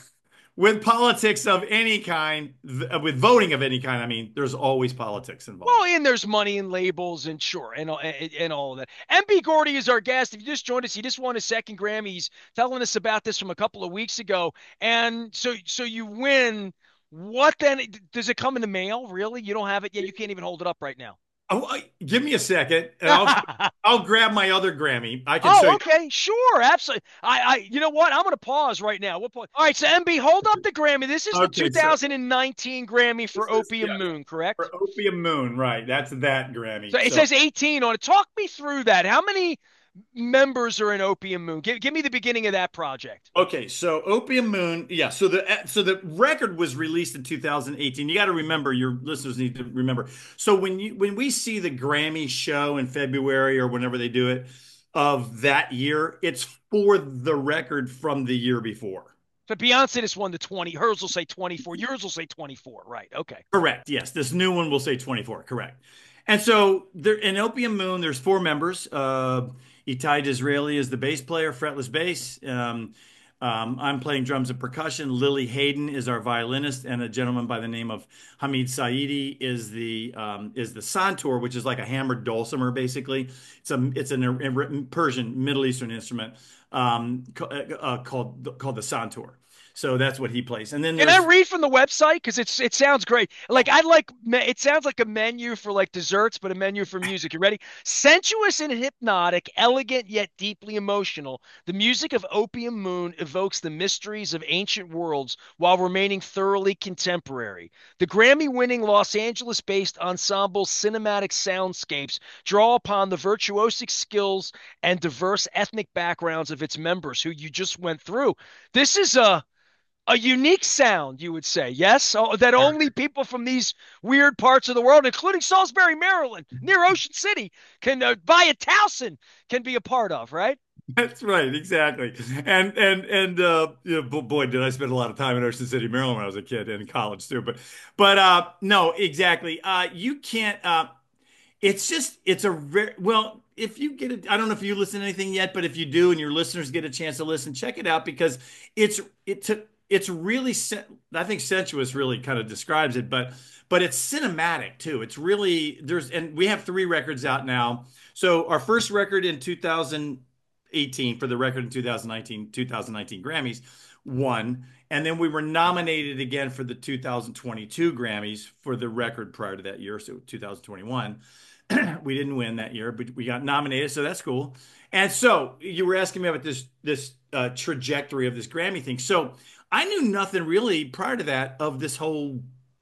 with politics of any kind, th- with voting of any kind, I mean, there's always politics Well, involved. and there's money and labels and sure, and, and, and all of that. M B Gordy is our guest. If you just joined us, he just won his second Grammy. He's telling us about this from a couple of weeks ago. And so, so you win. What then? Does it come in the mail? Really? You don't have it yet? You can't even hold it up right now. Oh, I- give me a second, and I'll I'll grab my other Grammy. I can show Oh, you. okay, sure, absolutely. I, I, you know what? I'm going to pause right now. We'll pause. All right, so M B, hold up the Grammy. This is the Okay, so two thousand nineteen Grammy this for is Opium yes Moon, for correct? Opium Moon, right? That's that So Grammy. it So says eighteen on it. Talk me through that. How many members are in Opium Moon? Give, give me the beginning of that project. okay, so Opium Moon, yeah. So the so the record was released in two thousand eighteen. You got to remember, your listeners need to remember. So when you when we see the Grammy show in February or whenever they do it of that year, it's for the record from the year before. So Beyonce just won the twenty. Hers will say twenty-four. Yours will say twenty-four. Right. Okay. Correct. Yes, this new one will say twenty-four. Correct. And so there in Opium Moon, there's four members. Uh, Itai Disraeli is the bass player, fretless bass. Um, um, I'm playing drums and percussion. Lily Hayden is our violinist, and a gentleman by the name of Hamid Saidi is the um, is the santur, which is like a hammered dulcimer, basically. It's a it's an, a Persian Middle Eastern instrument um, uh, uh, called called the santur. So that's what he plays. And then Can I there's read from the website? Because it's it sounds great. Like I like it sounds like a menu for like desserts, but a menu for music. You ready? Sensuous and hypnotic, elegant yet deeply emotional. The music of Opium Moon evokes the mysteries of ancient worlds while remaining thoroughly contemporary. The Grammy-winning Los Angeles-based ensemble Cinematic Soundscapes draw upon the virtuosic skills and diverse ethnic backgrounds of its members, who you just went through. This is a a unique sound, you would say, yes, oh, that only people from these weird parts of the world, including Salisbury, Maryland, near Ocean City, can uh, via Towson can be a part of, right? That's right, exactly. And and and uh yeah, bo- boy, did I spend a lot of time in Ocean City, Maryland when I was a kid and in college too. But but uh no, exactly. Uh you can't uh it's just it's a rare well, if you get it, I don't know if you listen to anything yet, but if you do and your listeners get a chance to listen, check it out because it's it took it's really sen- I think sensuous really kind of describes it, but but it's cinematic too. It's really there's and we have three records out now. So our first record in two thousand eighteen for the record in two thousand nineteen two thousand nineteen Grammys won, and then we were nominated again for the two thousand twenty-two Grammys for the record prior to that year, so two thousand twenty-one. We didn't win that year, but we got nominated, so that's cool. And so you were asking me about this this uh, trajectory of this Grammy thing. So I knew nothing really prior to that of this whole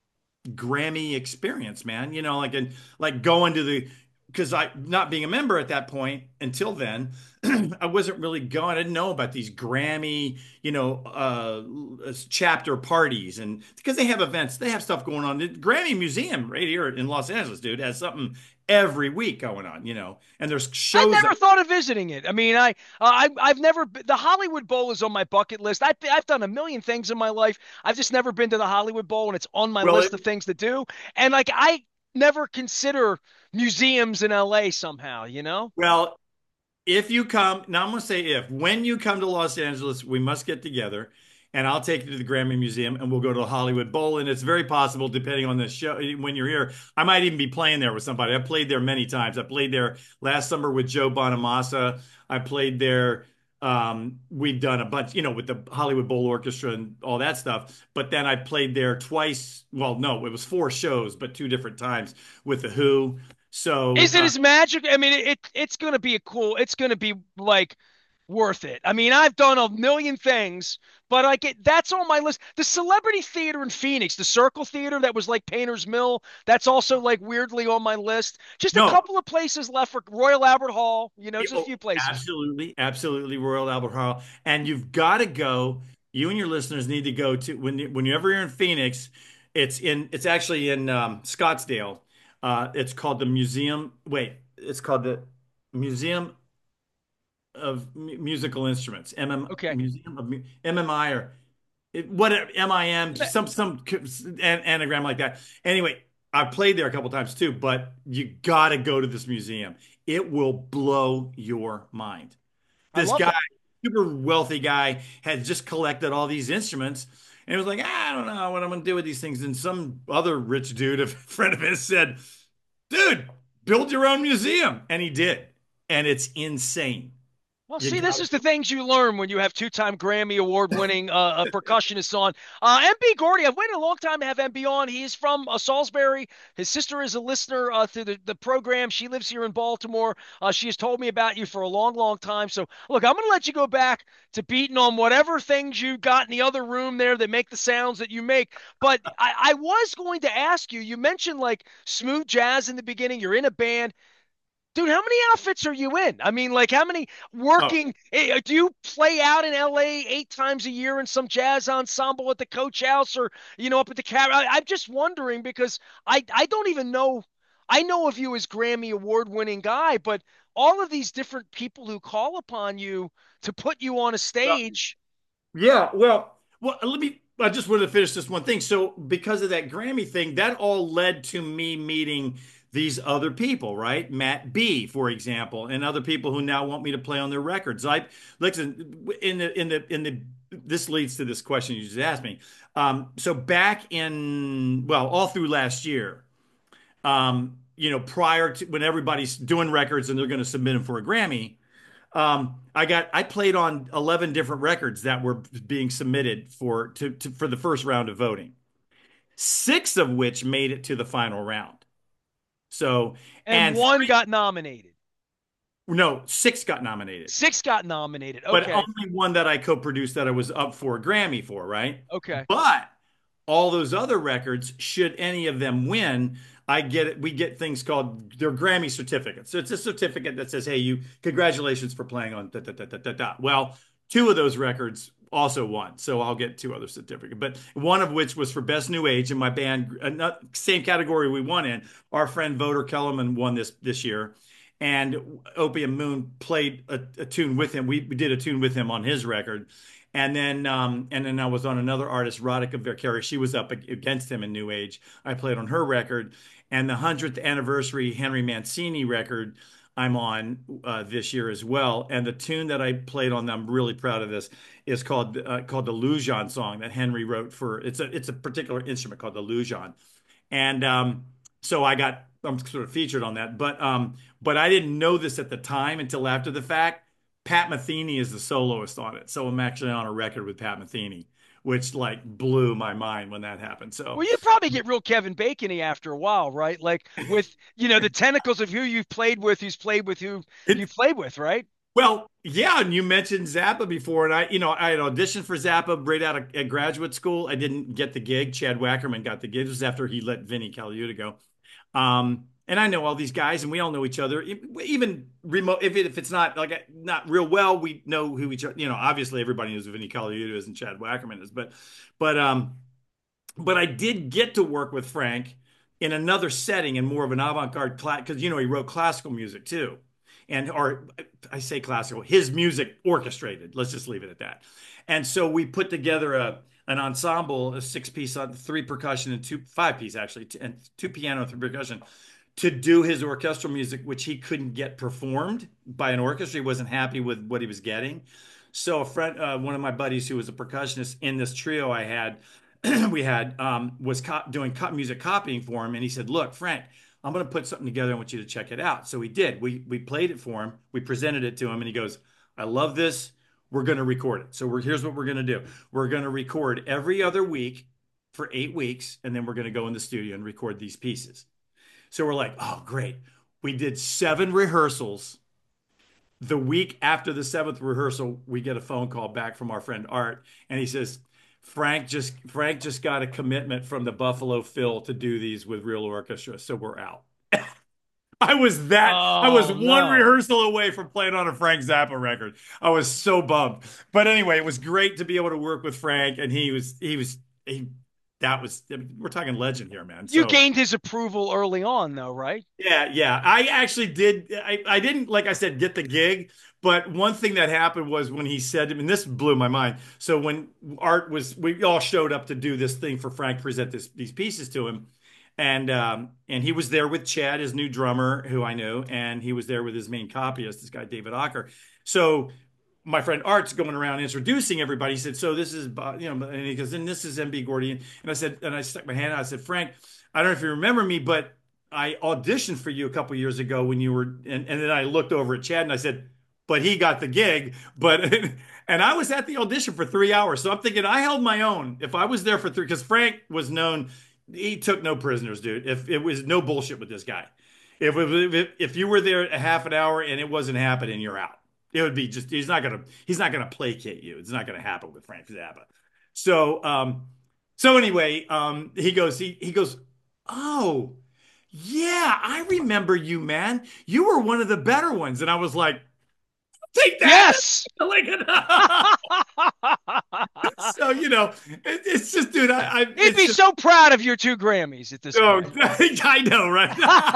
Grammy experience, man. You know, like and like going to the because I not being a member at that point until then, I wasn't really going. I didn't know about these Grammy, you know, uh, chapter parties and because they have events, they have stuff going on. The Grammy Museum right here in Los Angeles, dude, has something every week going on, you know, and there's I've shows. never thought of visiting it. I mean, I, uh, I I've never the Hollywood Bowl is on my bucket list. I've I've done a million things in my life. I've just never been to the Hollywood Bowl, and it's on my Well, it, list of things to do. And like I never consider museums in L A somehow, you know? well, if you come, now I'm going to say if, when you come to Los Angeles, we must get together and I'll take you to the Grammy Museum and we'll go to the Hollywood Bowl. And it's very possible, depending on the show, when you're here, I might even be playing there with somebody. I've played there many times. I played there last summer with Joe Bonamassa. I played there. Um, we've done a bunch, you know, with the Hollywood Bowl Orchestra and all that stuff. But then I played there twice. Well, no, it was four shows, but two different times with the Who. So, Is it uh, as magic? I mean, it it's going to be a cool. It's going to be like worth it. I mean, I've done a million things, but like it, that's on my list. The Celebrity Theater in Phoenix, the Circle Theater that was like Painter's Mill, that's also like weirdly on my list. Just a no, couple of places left for Royal Albert Hall, you know, just a Oh, few places. absolutely, absolutely, Royal Albert Hall, and you've got to go. You and your listeners need to go to when you, whenever you're in Phoenix. It's in. It's actually in um, Scottsdale. Uh, it's called the Museum. Wait, it's called the Museum. Uh, of Musical Instruments, M M Okay. Museum of Mu- M M I or it, whatever M I M, some some an, anagram like that. Anyway, I've played there a couple times too, but you got to go to this museum. It will blow your mind. I This love guy, that. super wealthy guy, had just collected all these instruments. And he was like, "Ah, I don't know what I'm going to do with these things." And some other rich dude, a friend of his, said, dude, build your own museum. And he did. And it's insane. Well, You see, this got is the things you learn when you have two-time Grammy award-winning uh, uh, percussionist on. Uh, M B. Gordy, I've waited a long time to have M B on. He's from uh, Salisbury. His sister is a listener uh, through the, the program. She lives here in Baltimore. Uh, she has told me about you for a long, long time. So, look, I'm going to let you go back to beating on whatever things you got in the other room there that make the sounds that you make. But I, I was going to ask you, you mentioned like smooth jazz in the beginning. You're in a band. Dude, how many outfits are you in? I mean, like, how many oh, working? eh, Do you play out in L A eight times a year in some jazz ensemble at the Coach House or, you know, up at the Cab? I, I'm just wondering because I, I don't even know. I know of you as Grammy award winning guy, but all of these different people who call upon you to put you on a well, stage. yeah. Well, well, let me. I just wanted to finish this one thing. So, because of that Grammy thing, that all led to me meeting these other people, right? Matt B, for example, and other people who now want me to play on their records. I listen in the in the in the. This leads to this question you just asked me. Um, so back in well, all through last year, um, you know, prior to when everybody's doing records and they're going to submit them for a Grammy. Um, I got I played on eleven different records that were being submitted for to, to for the first round of voting. Six of which made it to the final round. So, And and one three, got nominated. no, six got nominated, Six got nominated. but Okay. only one that I co-produced that I was up for a Grammy for, right? Okay. But all those other records, should any of them win, I get it. We get things called they're Grammy certificates. So it's a certificate that says, "Hey, you congratulations for playing on da da da da da da." Well, two of those records also won, so I'll get two other certificates. But one of which was for Best New Age, and my band, uh, same category we won in. Our friend Voter Kellerman won this this year, and Opium Moon played a, a tune with him. We, we did a tune with him on his record. And then, um, and then I was on another artist, Radhika Verkari. She was up against him in New Age. I played on her record, and the hundredth anniversary Henry Mancini record I'm on uh, this year as well. And the tune that I played on, I'm really proud of this, is called uh, called the Lujan song that Henry wrote for. It's a it's a particular instrument called the Lujan, and um, so I got I'm sort of featured on that. But um, but I didn't know this at the time until after the fact. Pat Metheny is the soloist on it, so I'm actually on a record with Pat Metheny, which like blew my mind when that happened. So Well, you probably get real Kevin Bacony after a while, right? Like with, you know, the tentacles of who you've played with, who's played with who it, you've played with, right? well, yeah, and you mentioned Zappa before, and I, you know, I had auditioned for Zappa right out of at graduate school. I didn't get the gig. Chad Wackerman got the gig. This was after he let Vinnie Colaiuta go. Um, and I know all these guys, and we all know each other. E- Even remote, if it, if it's not like not real well, we know who each other. You know, obviously everybody knows who Vinnie Colaiuta is and Chad Wackerman is, but but um, but I did get to work with Frank in another setting in more of an avant-garde class because you know he wrote classical music too, and or I say classical, his music orchestrated. Let's just leave it at that. And so we put together a an ensemble, a six piece, uh, three percussion and two five piece actually, and two piano, three percussion to do his orchestral music, which he couldn't get performed by an orchestra. He wasn't happy with what he was getting. So a friend, uh, one of my buddies who was a percussionist in this trio I had, we had um, was co- doing co- music copying for him, and he said, "Look, Frank, I'm going to put something together. I want you to check it out." So we did. We we played it for him. We presented it to him, and he goes, "I love this. We're going to record it. So we're here's what we're going to do. We're going to record every other week for eight weeks, and then we're going to go in the studio and record these pieces." So we're like, "Oh, great." We did seven rehearsals. The week after the seventh rehearsal, we get a phone call back from our friend Art, and he says, Frank just Frank just got a commitment from the Buffalo Phil to do these with real orchestra, so we're out. I was that I was Oh one no. rehearsal away from playing on a Frank Zappa record. I was so bummed. But anyway, it was great to be able to work with Frank, and he was he was he that was, I mean, we're talking legend here, man. You So gained his approval early on, though, right? yeah, yeah. I actually did. I, I didn't, like I said, get the gig. But one thing that happened was when he said, and this blew my mind. So when Art was, we all showed up to do this thing for Frank, present this, these pieces to him. And um, and he was there with Chad, his new drummer, who I knew, and he was there with his main copyist, this guy David Ocker. So my friend Art's going around introducing everybody. He said, "So this is, you know," and he goes, "And this is M B Gordy." And I said, and I stuck my hand out. I said, "Frank, I don't know if you remember me, but I auditioned for you a couple years ago when you were," and, and then I looked over at Chad and I said, "But he got the gig." But and I was at the audition for three hours, so I'm thinking I held my own. If I was there for three, because Frank was known, he took no prisoners, dude. If it was no bullshit with this guy, if if, if you were there a half an hour and it wasn't happening, you're out. It would be just he's not gonna he's not gonna placate you. It's not gonna happen with Frank Zappa. So um so anyway, um he goes he he goes, "Oh, yeah, I remember you, man. You were one of the better ones." And I was like, "Take that." Yes. Like, so, you know, it, it's just, dude, I, I He'd it's be just, so proud of your two Grammys at this oh, point. I know, right?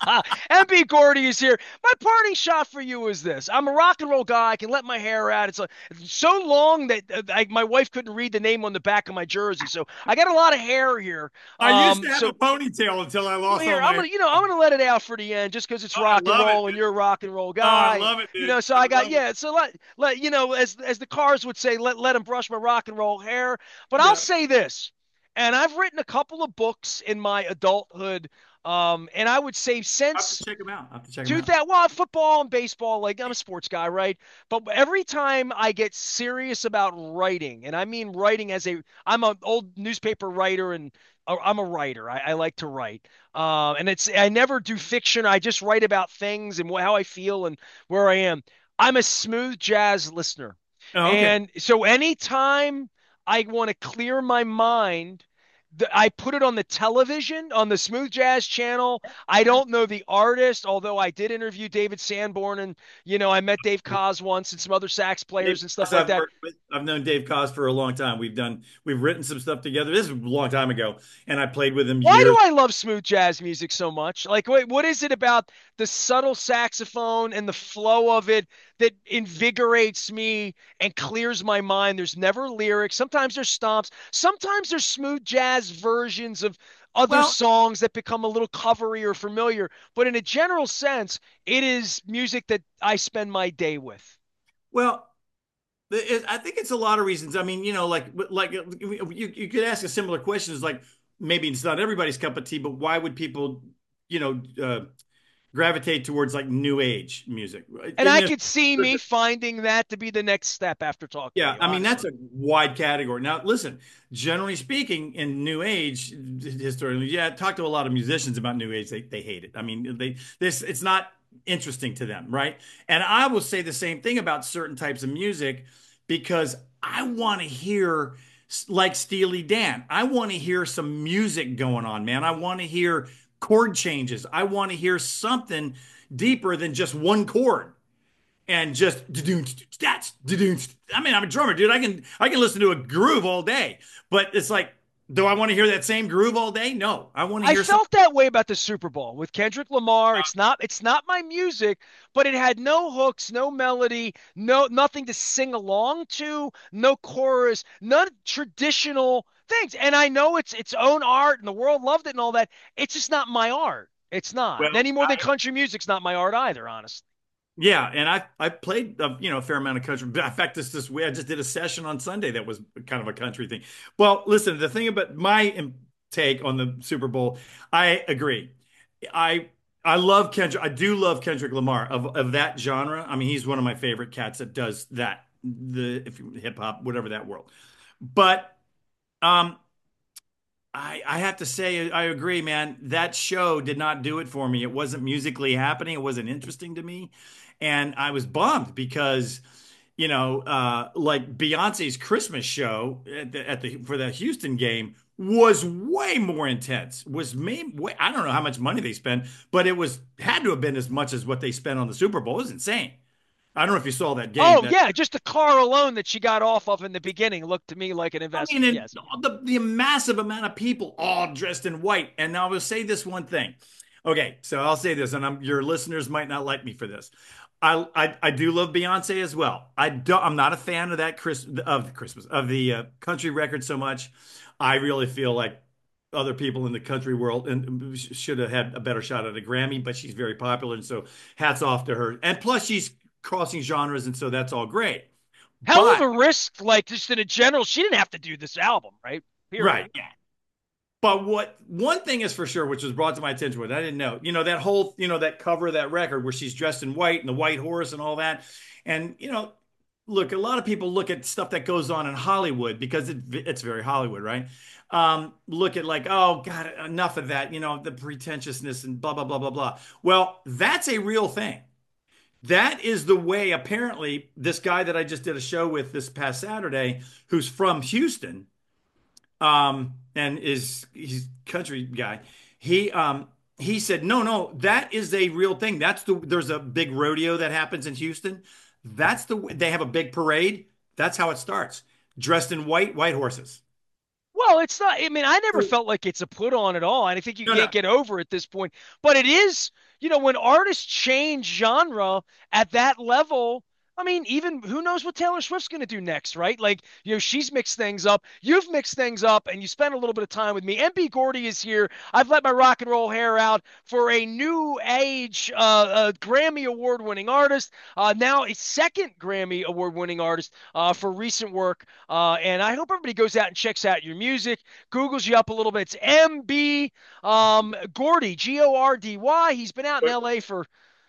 M B Gordy is here. My parting shot for you is this. I'm a rock and roll guy. I can let my hair out. It's, like, so long that uh, I, my wife couldn't read the name on the back of my jersey. So I got a lot of hair here. I used Um, to have a so ponytail until I lost here, all I'm my. gonna, you know, I'm gonna let it out for the end just because it's Oh, I rock and love it, roll and dude. you're a rock and roll Oh, I guy. love it, You dude. know, so I I got love it. yeah. So let let you know, as as the cars would say, let let him brush my rock and roll hair. But I'll Yeah, say this, and I've written a couple of books in my adulthood, um, and I would say I have to since check them out. I have to check them do out. that. Well, football and baseball, like I'm a sports guy, right? But every time I get serious about writing, and I mean writing as a, I'm an old newspaper writer and uh, I'm a writer. I, I like to write. Uh, and it's, I never do fiction. I just write about things and how I feel and where I am. I'm a smooth jazz listener. Oh, okay. And so anytime I want to clear my mind, I put it on the television on the Smooth Jazz channel. I don't know the artist, although I did interview David Sanborn and you know I met Dave Koz once and some other sax Dave players and stuff Koz, like I've that. worked with. I've known Dave Koz for a long time. We've done, we've written some stuff together. This is a long time ago, and I played with him Why do years. I love smooth jazz music so much? Like, wait, what is it about the subtle saxophone and the flow of it that invigorates me and clears my mind? There's never lyrics. Sometimes there's stomps. Sometimes there's smooth jazz versions of other Well, songs that become a little covery or familiar. But in a general sense, it is music that I spend my day with. well, it, I think it's a lot of reasons. I mean, you know, like like you you could ask a similar question. Is like maybe it's not everybody's cup of tea, but why would people, you know, uh, gravitate towards like new age music? And And I there's could see me finding that to be the next step after talking to yeah, you, I mean that's honestly. a wide category. Now, listen, generally speaking, in New Age, historically, yeah, I talked to a lot of musicians about New Age. They they hate it. I mean, they this it's not interesting to them, right? And I will say the same thing about certain types of music because I want to hear like Steely Dan. I want to hear some music going on, man. I want to hear chord changes. I want to hear something deeper than just one chord and just that's I mean, I'm a drummer, dude. I can I can listen to a groove all day, but it's like, do I want to hear that same groove all day? No, I want to I hear some. felt that way about the Super Bowl with Kendrick Lamar. It's not it's not my music, but it had no hooks, no melody, no nothing to sing along to, no chorus, none traditional things. And I know it's its own art and the world loved it and all that. It's just not my art. It's not. Well, Any more than I, country music's not my art either, honestly. yeah, and I I played a, you know a fair amount of country. In fact, this this way I just did a session on Sunday that was kind of a country thing. Well, listen, the thing about my take on the Super Bowl, I agree. I I love Kendrick. I do love Kendrick Lamar of of that genre. I mean, he's one of my favorite cats that does that. The if hip hop, whatever that world. But um, I I have to say I agree, man. That show did not do it for me. It wasn't musically happening. It wasn't interesting to me, and I was bummed because you know, uh, like Beyonce's Christmas show at the, at the for the Houston game was way more intense. Was made way, I don't know how much money they spent, but it was had to have been as much as what they spent on the Super Bowl. It was insane. I don't know if you saw that game. Oh That yeah, just the car alone that she got off of in the beginning looked to me like an I mean, investment. and Yes. the the massive amount of people all dressed in white. And now I will say this one thing. Okay, so I'll say this, and I'm, your listeners might not like me for this. I, I I do love Beyonce as well. I don't. I'm not a fan of that Chris of the Christmas of the uh, country record so much. I really feel like other people in the country world and should have had a better shot at a Grammy, but she's very popular, and so hats off to her. And plus, she's crossing genres, and so that's all great. Hell of But a risk, like just in a general. She didn't have to do this album, right? Period. right, yeah. But what one thing is for sure, which was brought to my attention, what I didn't know, you know, that whole, you know, that cover of that record where she's dressed in white and the white horse and all that. And, you know, look, a lot of people look at stuff that goes on in Hollywood because it, it's very Hollywood, right? Um, look at like, oh God, enough of that, you know, the pretentiousness and blah, blah, blah, blah, blah. Well, that's a real thing. That is the way, apparently, this guy that I just did a show with this past Saturday, who's from Houston, um, and is he's a country guy. He um he said, no, no, that is a real thing. That's the there's a big rodeo that happens in Houston. That's the they have a big parade. That's how it starts. Dressed in white, white horses. Well, it's not. I mean, I never So, felt like it's a put on at all. And I think you no, can't no. get over at this point. But it is, you know, when artists change genre at that level. I mean, even who knows what Taylor Swift's going to do next, right? Like, you know, she's mixed things up. You've mixed things up, and you spent a little bit of time with me. M B Gordy is here. I've let my rock and roll hair out for a new age uh, uh, Grammy award winning artist, uh, now a second Grammy award winning artist uh, for recent work. Uh, and I hope everybody goes out and checks out your music, Googles you up a little bit. It's M B um, Gordy, G O R D Y. He's been out in L A for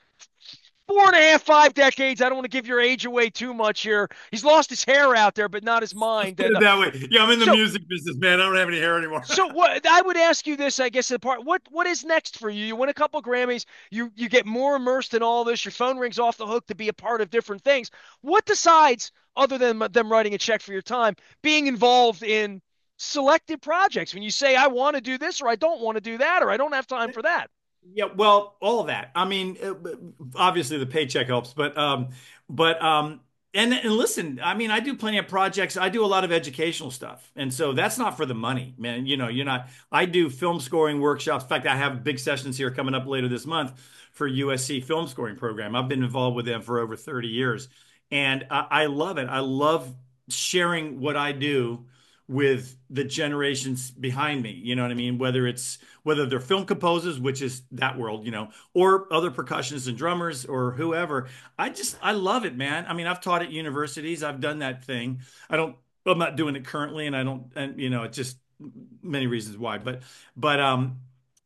four and a half, five decades. I don't want to give your age away too much here. He's lost his hair out there, but not his Let's mind. put And it uh, that way. Yeah, I'm in the so, music business, man. I don't have any hair anymore. so what I would ask you this, I guess, the part what what is next for you? You win a couple Grammys, you you get more immersed in all this. Your phone rings off the hook to be a part of different things. What decides, other than them writing a check for your time, being involved in selected projects? When you say I want to do this, or I don't want to do that, or I don't have time for that. Yeah, well, all of that. I mean, uh, obviously the paycheck helps, but um, but um, and and listen, I mean, I do plenty of projects. I do a lot of educational stuff, and so that's not for the money, man. You know, you're not. I do film scoring workshops. In fact, I have big sessions here coming up later this month for U S C film scoring program. I've been involved with them for over thirty years, and I, I love it. I love sharing what I do with the generations behind me. You know what I mean? Whether it's whether they're film composers, which is that world, you know, or other percussionists and drummers or whoever. I just I love it, man. I mean, I've taught at universities. I've done that thing. I don't I'm not doing it currently and I don't and you know, it's just many reasons why. But but um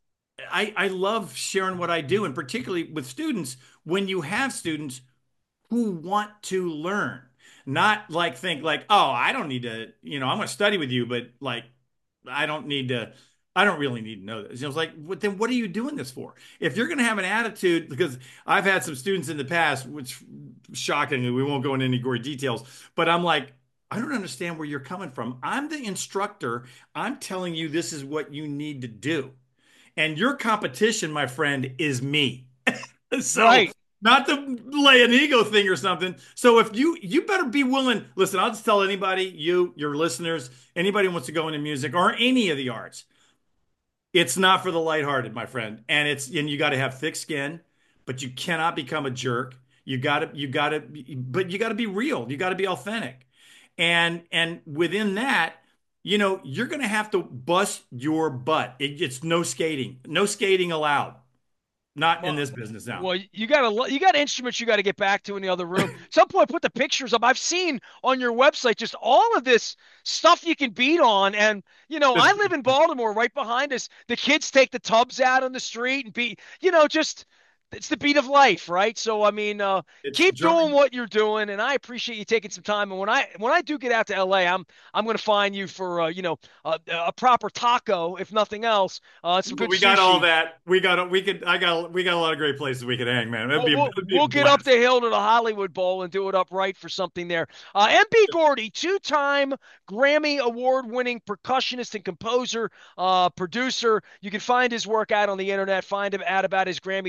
I I love sharing what I do and particularly with students when you have students who want to learn, not like think like, oh, I don't need to, you know, I'm going to study with you, but like, I don't need to, I don't really need to know this. You know, it's like, what, then what are you doing this for? If you're going to have an attitude, because I've had some students in the past, which shockingly, we won't go into any gory details, but I'm like, I don't understand where you're coming from. I'm the instructor. I'm telling you this is what you need to do. And your competition, my friend, is me. So Right. not to lay an ego thing or something. So if you you better be willing, listen, I'll just tell anybody, you, your listeners, anybody who wants to go into music or any of the arts, it's not for the lighthearted, my friend. And it's and you got to have thick skin, but you cannot become a jerk. You got to you got to but you got to be real. You got to be authentic. And and within that, you know, you're going to have to bust your butt. It, it's no skating. No skating allowed. Not in Well, this business now. well, you got a you got instruments you got to get back to in the other room. Some point, put the pictures up. I've seen on your website just all of this stuff you can beat on, and you know, I live in Baltimore, right behind us. The kids take the tubs out on the street and beat. You know, just it's the beat of life, right? So I mean, uh, It's keep doing drumming. what you're doing, and I appreciate you taking some time. And when I when I do get out to L A, I'm I'm going to find you for uh, you know a, a proper taco, if nothing else, uh, some good We got all sushi. that. We got we could I got we got a lot of great places we could hang, man. It'd We'll, be we'll, it'd be a we'll get up blast. the hill to the Hollywood Bowl and do it up right for something there. Uh, M B Gordy, two time Grammy Award winning percussionist and composer, uh, producer. You can find his work out on the internet, find him out about his Grammy travels.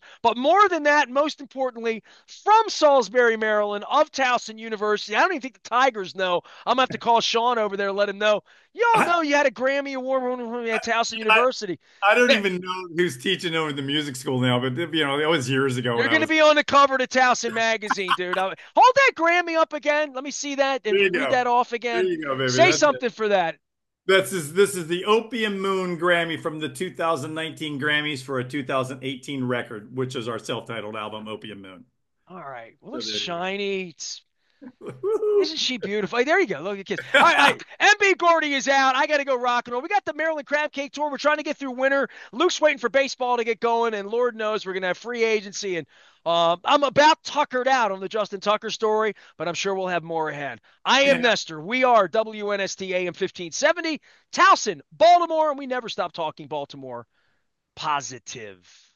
But more than that, most importantly, from Salisbury, Maryland, of Towson University. I don't even think the Tigers know. I'm gonna have to call Sean over there, let him know. Y'all I, know you had a Grammy Award winner at Towson I, University. I don't Man, even know who's teaching over the music school now, but you know, that was years ago when you're I going to was. be on the cover to Towson magazine, dude. I- Hold that Grammy up again. Let me see that There and you read go. that off There again. you go, baby. Say That's it. something for that. This is this is the Opium Moon Grammy from the two thousand nineteen Grammys for a two thousand eighteen record, which is our self-titled album, Opium Moon. All right. Well, So looks there you shiny. It's, go. Woohoo. isn't she beautiful? Hey, there you go. Look at kids. All right, all right. M B Gordy is out. I got to go rock and roll. We got the Maryland Crab Cake Tour. We're trying to get through winter. Luke's waiting for baseball to get going, and Lord knows we're going to have free agency. And um, I'm about tuckered out on the Justin Tucker story, but I'm sure we'll have more ahead. I am Yeah. Nestor. We are W N S T A M fifteen seventy, Towson, Baltimore, and we never stop talking Baltimore positive.